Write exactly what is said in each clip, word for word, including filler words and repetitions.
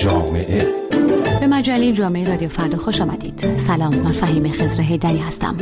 جامعه. به مجله جامعه رادیو فردا خوش آمدید. سلام، من فهیم خضر حیدری هستم.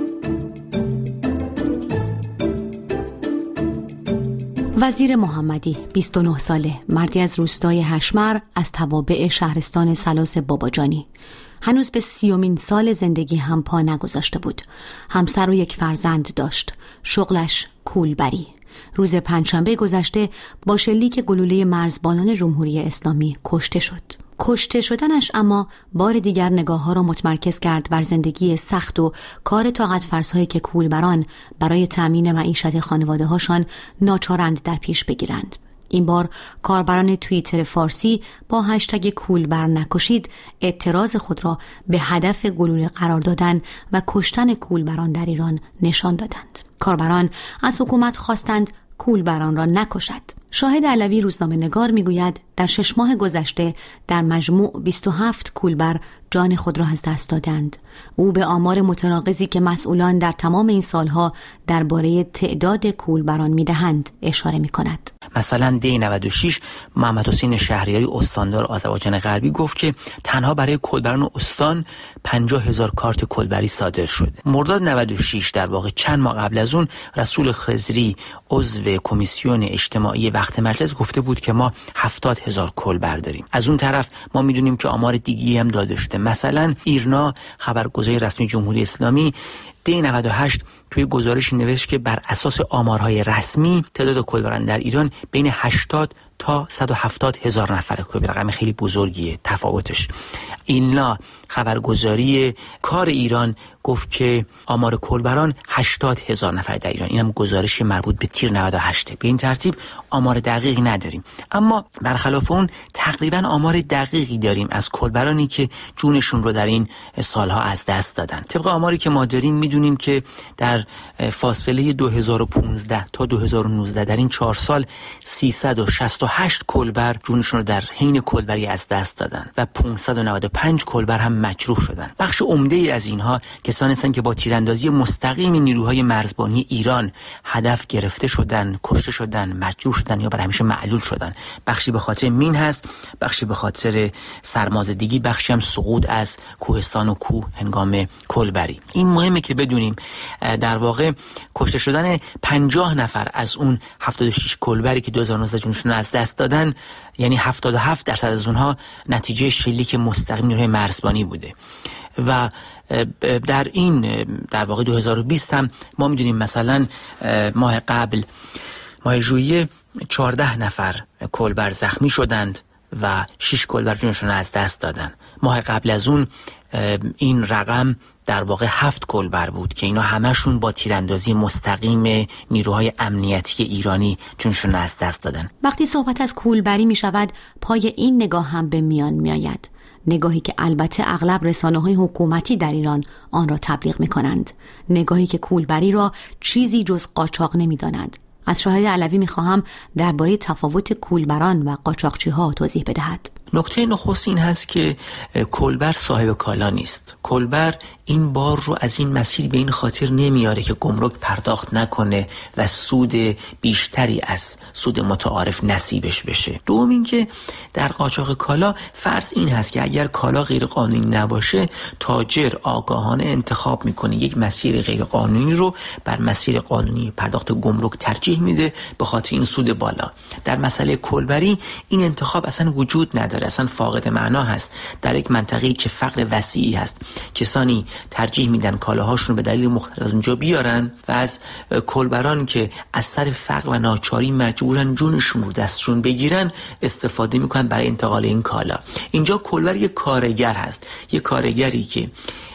وزیر محمدی، بیست و نه ساله، مردی از روستای هشمر از توابع شهرستان سلاس باباجانی، هنوز به سیومین سال زندگی هم پا نگذاشته بود. همسر و یک فرزند داشت. شغلش کولبری. روز پنجشنبه گذشته با شلیک گلوله مرزبانان جمهوری اسلامی کشته شد. کشته شدنش اما بار دیگر نگاه‌ها را متمرکز کرد بر زندگی سخت و کار طاقت فرسایی که کولبران برای تأمین معیشت خانواده‌هاشان ناچارند در پیش بگیرند. این بار کاربران توییتر فارسی با هشتگ کولبر نکشید اعتراض خود را به هدف گلوله قرار دادن و کشتن کولبران در ایران نشان دادند. کاربران از حکومت خواستند کولبران را نکشد. شاهد علوی روزنامه نگار میگوید در شش ماه گذشته در مجموع بیست و هفت کولبر جان خود را از دست دادند. او به آمار متناقضی که مسئولان در تمام این سالها درباره تعداد کولبران میدهند اشاره میکند. مثلا دی نود و شش محمد حسین شهریاری استاندار آذربایجان غربی گفت که تنها برای کولبران استان پنجاه هزار کارت کولبری صادر شده. مرداد نود و شش در واقع چند ماه قبل از اون رسول خضری عضو کمیسیون اجتماعی وقت مجلس گفته بود که ما هفتاد هزار کولبر داریم. از اون طرف ما میدونیم که آمار دیگی هم داده شده. مثلا ایرنا خبرگزاری رسمی جمهوری اسلامی دی نود و هشت توی گزارشی نوشت که بر اساس آمارهای رسمی تعداد کولبران در ایران بین هشتاد تا صد و هفتاد هزار نفره که رقم خیلی بزرگیه تفاوتش. اینا خبرگزاری کار ایران گفت که آمار کولبران هشتاد هزار نفر در ایران. اینم گزارشی مربوط به تیر نود و هشت. به این ترتیب آمار دقیقی نداریم، اما برخلاف اون تقریبا آمار دقیقی داریم از کولبرانی که جونشون رو در این سالها از دست دادن. طبق آماری که ما داریم میدونیم که در فاصله دو هزار و پانزده تا دو هزار و نوزده در این چهار سال سیصد و شصت و هشت کولبر جونشون رو در حین کولبری از دست دادن و پانصد و نود و پنج کولبر هم مجروح شدن. بخش عمده ای از اینها کسانی هستند که با تیراندازی مستقیم نیروهای مرزبانی ایران هدف گرفته شدن، کشته شدن، مجروح شدن یا برای همیشه معلول شدن. بخشی به خاطر مین هست، بخشی به خاطر سرمازدگی، بخشی هم سقوط از کوهستان و کوه هنگام کولبری. این مهمه که بدونیم در واقع کشته شدن پنجاه نفر از اون هفتاد و شش کولبری که دو هزار و نوزده جونشون از دست دادن، یعنی هفتاد و هفت درصد از اونها نتیجه شلیک مستقیم نیروهای مرزبانی بوده. و در این در واقع دو هزار و بیست هم ما میدونیم مثلا ماه قبل ماه ژوئیه چهارده نفر کولبر زخمی شدند و شش کولبر جونشون از دست دادن. ماه قبل از اون این رقم در واقع هفت کولبر بود که اینا همشون با تیراندازی مستقیم نیروهای امنیتی ایرانی جونشون از دست دادن. وقتی صحبت از کولبری می شود پای این نگاه هم به میان می آید. نگاهی که البته اغلب رسانه‌های حکومتی در ایران آن را تبلیغ می کنند. نگاهی که کولبری را چیزی جز قاچاق نمی داند. از شاهد علوی می خواهم درباره تفاوت کولبران و قاچاقچی ها توضیح بدهد. نکته نخست این هست که کولبر صاحب کالا نیست. کولبر این بار رو از این مسیر به این خاطر نمیاره که گمرک پرداخت نکنه و سود بیشتری از سود متعارف نصیبش بشه. دوم این که در قاچاق کالا فرض این هست که اگر کالا غیر قانونی نباشه تاجر آگاهانه انتخاب میکنه یک مسیر غیر قانونی رو بر مسیر قانونی پرداخت گمرک ترجیح میده به خاطر این سود بالا. در مسئله کولبری این انتخاب اصلا وجود نداره، اصلا فاقد معنا هست. در یک منطقه‌ای که فقر وسیعی هست کسانی ترجیح میدن کالاهاشون رو به دلیل مختلف از اونجا بیارن و از کولبران که از سر فقر و ناچاری مجبورن جونشون رو دستشون بگیرن استفاده میکنن برای انتقال این کالا. اینجا کولبر یک کارگر هست، یک کارگری که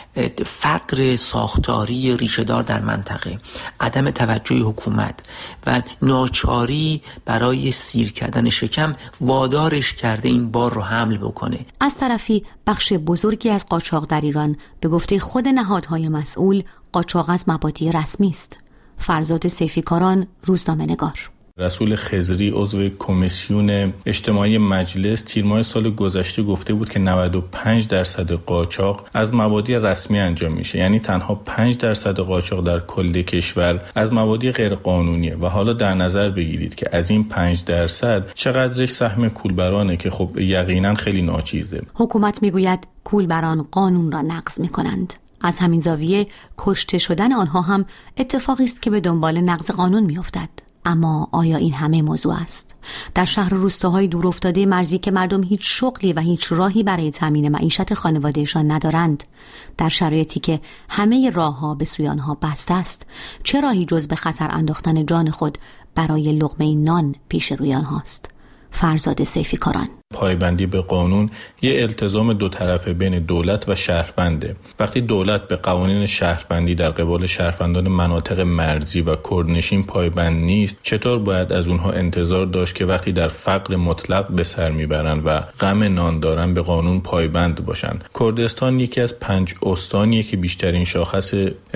فقر ساختاری ریشه‌دار در منطقه، عدم توجه حکومت و ناچاری برای سیر کردن شکم وادارش کرده این بار رو حمل بکنه. از طرفی بخش بزرگی از قاچاق در ایران به گفته خود نهادهای مسئول قاچاق از مبادی رسمی است. فرزاد سیفیکاران، روزنامه نگار. رسول خضری عضو کمیسیون اجتماعی مجلس تیر ماه سال گذشته گفته بود که نود و پنج درصد قاچاق از موادی رسمی انجام میشه، یعنی تنها پنج درصد قاچاق در کل کشور از موادی غیر قانونیه و حالا در نظر بگیرید که از این پنج درصد چقدرش سهم کولبرانه که خب یقینا خیلی ناچیزه. حکومت میگوید کولبران قانون را نقض میکنند. از همین زاویه کشته شدن آنها هم اتفاقی است که به دنبال نقض قانون میافتد. اما آیا این همه موضوع است؟ در شهر و روستاهای دور افتاده مرزی که مردم هیچ شغلی و هیچ راهی برای تامین معیشت خانوادهشان ندارند، در شرایطی که همه راهها به سوی آنها بسته است، چه راهی جز به خطر انداختن جان خود برای لقمه نان پیش روی آنهاست؟ فرزاد سیفیکاران: پایبندی به قانون یه التزام دو طرفه بین دولت و شهرونده. وقتی دولت به قوانین شهروندی در قبال شهروندان مناطق مرزی و کردنشین پایبند نیست، چطور باید از اونها انتظار داشت که وقتی در فقر مطلق به سر میبرن و غم نان دارن به قانون پایبند باشن؟ کردستان یکی از پنج استانیه که بیشترین شاخص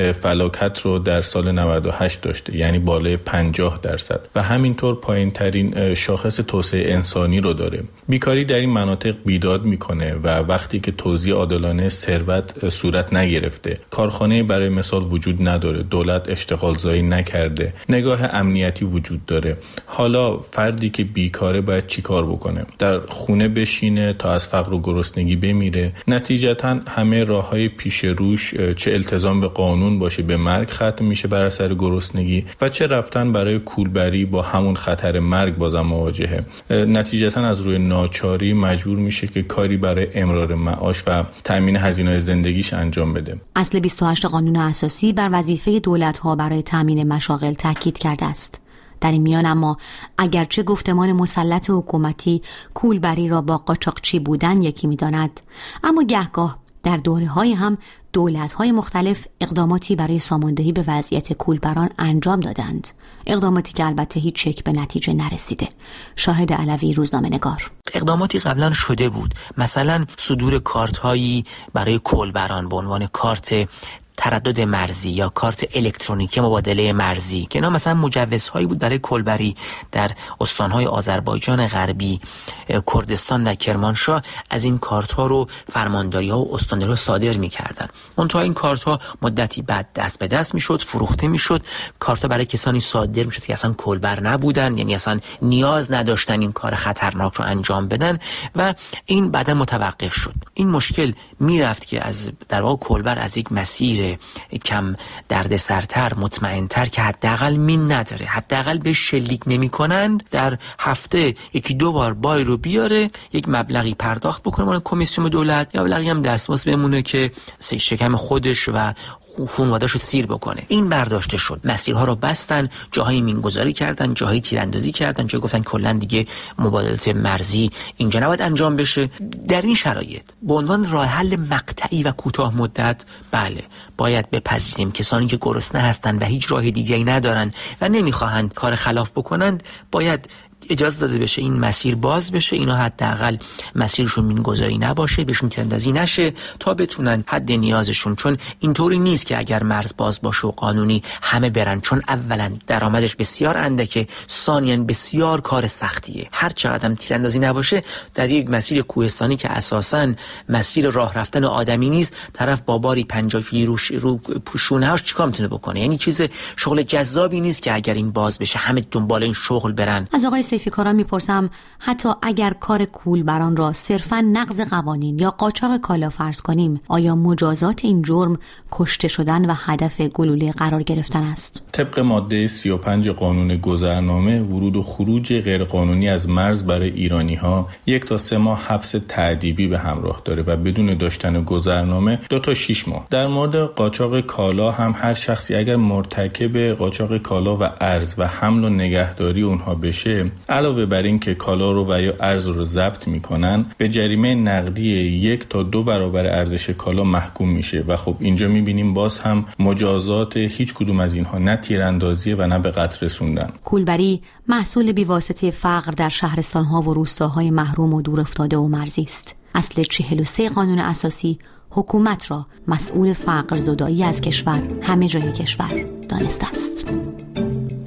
فلاکت رو در سال نود و هشت داشته، یعنی بالای پنجاه درصد، و همینطور پایین ترین شاخص توسعه انسانی رو داره. بیکاری در این مناطق بیداد میکنه و وقتی که توزیع عادلانه ثروت صورت نگرفته، کارخانه برای مثال وجود نداره، دولت اشتغال زایی نکرده، نگاه امنیتی وجود داره، حالا فردی که بیکاره باید چی کار بکنه؟ در خونه بشینه تا از فقر و گرسنگی بمیره؟ نتیجتا همه راههای پیش روش، چه التزام به قانون باشه، به مرگ ختم میشه بر اثر گرسنگی، و چه رفتن برای کولبری با همون خطر مرگ بازم مواجهه. نتیجتا از روی ناچاری مجبور میشه که کاری برای امرار معاش و تامین هزینه‌های زندگیش انجام بده. اصل بیست و هشت قانون اساسی بر وظیفه دولت‌ها برای تامین مشاغل تاکید کرده است. در این میان اما اگرچه گفتمان مسلط حکومتی کولبری را با قاچاقچی بودن یکی می‌داند، اما گهگاه در دوره‌های هم دولت‌های مختلف اقداماتی برای ساماندهی به وضعیت کولبران انجام دادند، اقداماتی که البته هیچ یک به نتیجه نرسیده. شاهد علوی، روزنامه‌نگار: اقداماتی قبلا شده بود، مثلا صدور کارت‌هایی برای کولبران به عنوان کارت تردد مرزی یا کارت الکترونیکی مبادله مرزی که اینا مثلا مجوزهایی بود برای کولبری در استانهای آذربایجان غربی، کردستان و کرمانشاه. از این کارت ها رو فرمانداری ها و استانداری ها صادر می‌کردن. منتها این کارت ها مدتی بعد دست به دست میشد، فروخته میشد. کارت ها برای کسانی صادر میشد که اصلا کولبر نبودن، یعنی اصلا نیاز نداشتن این کار خطرناک رو انجام بدن و این بعدا متوقف شد. این مشکل میرفت که از در واقع کولبر از یک مسیر کم دردسرتر، مطمئنتر که حداقل مین نداره، حداقل به شلیک نمی کنند، در هفته یکی دو بار بای رو بیاره، یک مبلغی پرداخت بکنه برای کمیسیون دولت، یا مبلغی هم دستمزد بمونه که شکم خودش و خانواده‌شو سیر بکنه. این برداشته شد. مسیرها رو بستن، جاهای مینگذاری کردن، جاهای تیراندازی کردن، جای گفتن کلا دیگه مبادلات مرزی اینجا نباید انجام بشه. در این شرایط به عنوان راه حل مقطعی و کوتاه مدت، بله باید بپذیریم کسانی که گرسنه هستن و هیچ راه دیگه‌ای ندارن و نمیخواهند کار خلاف بکنند، باید اجازه داده بشه این مسیر باز بشه، اینا حداقل مسیرشون مینگذاری نباشه، بهشون تیراندازی نشه تا بتونن حد نیازشون، چون اینطوری نیست که اگر مرز باز باشه و قانونی همه برن، چون اولا درآمدش بسیار اندکه، ثانیاً بسیار کار سختیه. هر چقدر هم تیراندازی نباشه در یک مسیر کوهستانی که اساساً مسیر راه رفتن آدمی نیست، طرف با باری پنجاه کیلو رو پوشونه‌اش چیکار میتونه بکنه؟ یعنی چیز شغل جذابی نیست که اگر این باز بشه همه دنبال این شغل برن. از آقای سیفیکاران میپرسم حتی اگر کار کولبران را صرفاً نقض قوانین یا قاچاق کالا فرض کنیم، آیا مجازات این جرم کشته شدن و هدف گلوله قرار گرفتن است؟ طبق ماده سی و پنج قانون گذرنامه، ورود و خروج غیرقانونی از مرز برای ایرانی‌ها یک تا سه ماه حبس تعذیبی به همراه داره و بدون داشتن گذرنامه دو تا شش ماه. در مورد قاچاق کالا هم هر شخصی اگر مرتکب قاچاق کالا و ارز و حمل و نگهداری اونها بشه، علاوه بر این که کالا رو و یا ارز رو ضبط میکنن، به جریمه نقدی یک تا دو برابر ارزش کالا محکوم میشه و خب اینجا میبینیم باز هم مجازات هیچ کدوم از اینها نه تیراندازی و نه به قتل رسوندن. کولبری محصول بیواسطه فقر در شهرستان‌ها و روستاهای محروم و دور افتاده و مرزی است. اصل چهل و سه قانون اساسی حکومت را مسئول فقر زدایی از کشور همه جای کشور دانسته است.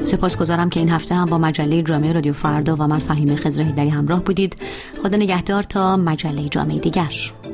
سپاسگزارم که این هفته هم با مجله جامعه رادیو فردا و من فهیمه خضر هیدری همراه بودید. خدا نگهدار تا مجله جامعه دیگر.